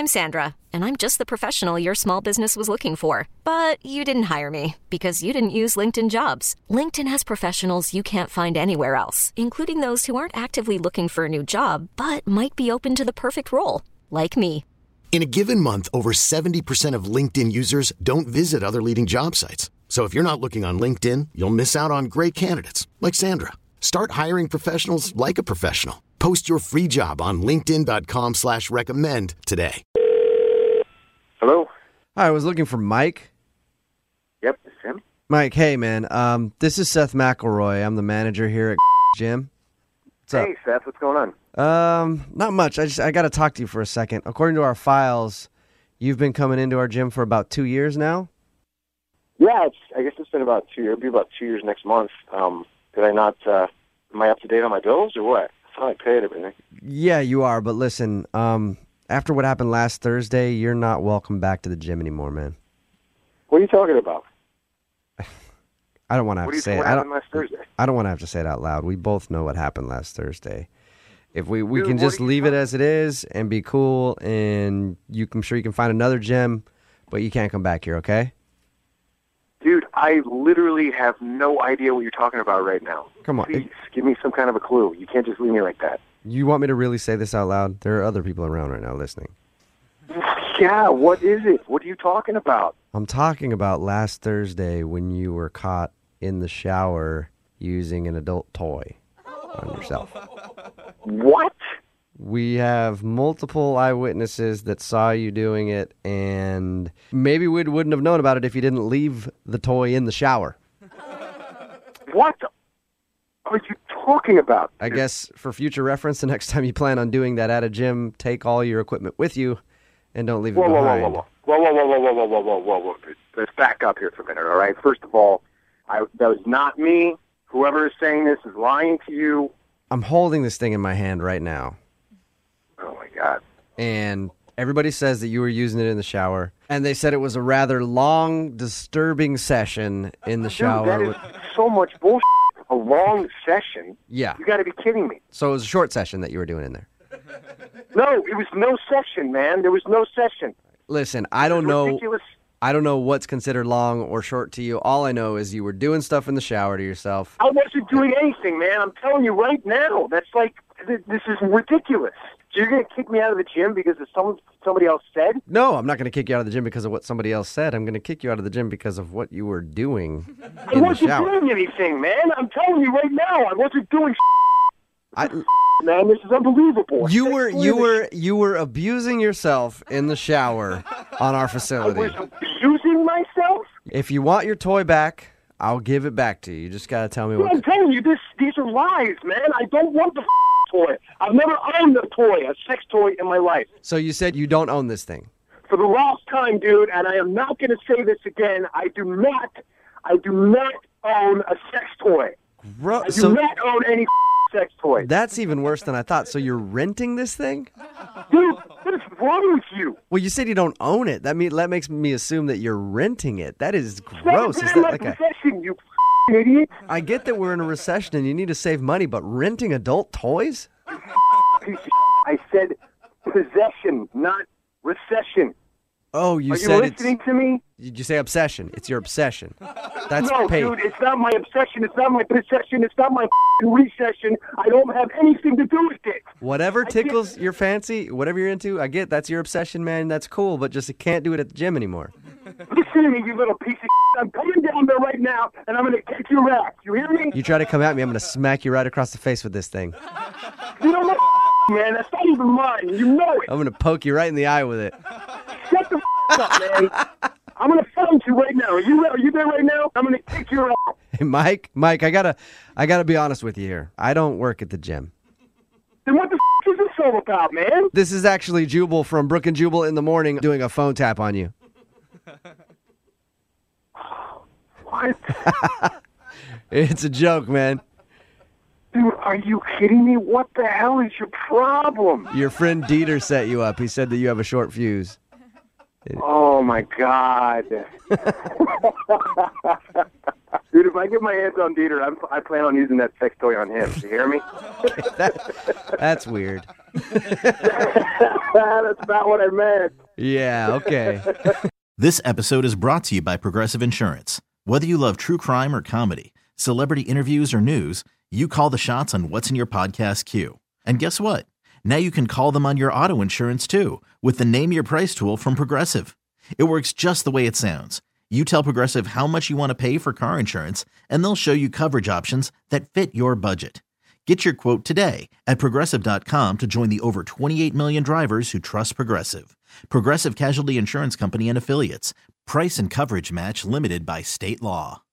I'm Sandra, and I'm just the professional your small business was looking for. But you didn't hire me because you didn't use LinkedIn Jobs. LinkedIn has professionals you can't find anywhere else, including those who aren't actively looking for a new job, but might be open to the perfect role, like me. In a given month, over 70% of LinkedIn users don't visit other leading job sites. So if you're not looking on LinkedIn, you'll miss out on great candidates like Sandra. Start hiring professionals like a professional. Post your free job on linkedin.com/recommend today. Hello? Hi, I was looking for Mike. Yep, it's him. Mike, hey, man. This is Seth McElroy. I'm the manager here at Gym. What's up? Hey, Seth, what's going on? Not much. I got to talk to you for a second. According to our files, you've been coming into our gym for about 2 years now? Yeah, I guess it's been about 2 years. It'll be about 2 years next month. Did I not, am I up to date on my bills or what? I thought I paid everything. Yeah, you are. But listen, after what happened last Thursday, you're not welcome back to the gym anymore, man. What are you talking about? I don't want to have to say it. What happened last Thursday? I don't want to have to say it out loud. We both know what happened last Thursday. If we Dude, can just leave it as it is and be cool, and I'm sure you can find another gym, but you can't come back here, okay? Dude, I literally have no idea what you're talking about right now. Come on. Please, give me some kind of a clue. You can't just leave me like that. You want me to really say this out loud? There are other people around right now listening. Yeah, what is it? What are you talking about? I'm talking about last Thursday when you were caught in the shower using an adult toy on yourself. What? We have multiple eyewitnesses that saw you doing it, and maybe we wouldn't have known about it if you didn't leave the toy in the shower. What are you talking about? I guess for future reference, the next time you plan on doing that at a gym, take all your equipment with you and don't leave it behind. Whoa. Let's back up here for a minute, all right? First of all, that was not me. Whoever is saying this is lying to you. I'm holding this thing in my hand right now. Oh, my God. And everybody says that you were using it in the shower. And they said it was a rather long, disturbing session in the shower. Dude, that is so much bullshit. A long session? Yeah. You got to be kidding me. So it was a short session that you were doing in there. No, it was no session, man. There was no session. Listen, I don't know. Ridiculous. I don't know what's considered long or short to you. All I know is you were doing stuff in the shower to yourself. I wasn't doing anything, man. I'm telling you right now. That's like, this is ridiculous. So you're going to kick me out of the gym because of somebody else said? No, I'm not going to kick you out of the gym because of what somebody else said. I'm going to kick you out of the gym because of what you were doing in the shower. I wasn't doing anything, man. I'm telling you right now. I wasn't doing man. This is unbelievable. You were abusing yourself in the shower on our facility. I was abusing myself? If you want your toy back, I'll give it back to you. You just got to tell me what. I'm telling you, these are lies, man. I don't want the toy. I've never owned a toy, a sex toy in my life. So you said you don't own this thing. For the last time, dude, and I am not going to say this again, I do not own a sex toy. I do not own any sex toy. That's even worse than I thought. So you're renting this thing? Dude, what is wrong with you? Well, you said you don't own it. That makes me assume that you're renting it. That is gross. Is that like a recession, you idiot? I get that we're in a recession and you need to save money, but renting adult toys? I said possession, not recession. Oh, you said Are you listening to me? Did you say obsession? It's your obsession. That's no, paid. dude, it's not my obsession. It's not my possession. It's not my recession. I don't have anything to do with it. Whatever tickles your fancy, whatever you're into, I get that's your obsession, man. That's cool, but just you can't do it at the gym anymore. Listen to me, you little piece of I'm coming down there right now, and I'm going to kick your ass. You hear me? You try to come at me, I'm going to smack you right across the face with this thing. You don't know, man. That's not even mine. You know it. I'm going to poke you right in the eye with it. Shut the up, man. I'm going to find you right now. Are you there right now? I'm going to kick your ass. Hey, Mike, I gotta be honest with you here. I don't work at the gym. Then what the is this all about, man? This is actually Jubal from Brook and Jubal in the Morning doing a phone tap on you. What? It's a joke, man. Dude, are you kidding me? What the hell is your problem? Your friend Dieter set you up. He said that you have a short fuse. Oh, my God. Dude, if I get my hands on Dieter, I plan on using that sex toy on him. You hear me? That's weird. That's about what I meant. Yeah, okay. This episode is brought to you by Progressive Insurance. Whether you love true crime or comedy, celebrity interviews or news, you call the shots on what's in your podcast queue. And guess what? Now you can call them on your auto insurance too with the Name Your Price tool from Progressive. It works just the way it sounds. You tell Progressive how much you want to pay for car insurance, and they'll show you coverage options that fit your budget. Get your quote today at Progressive.com to join the over 28 million drivers who trust Progressive. Progressive Casualty Insurance Company and Affiliates. Price and coverage match limited by state law.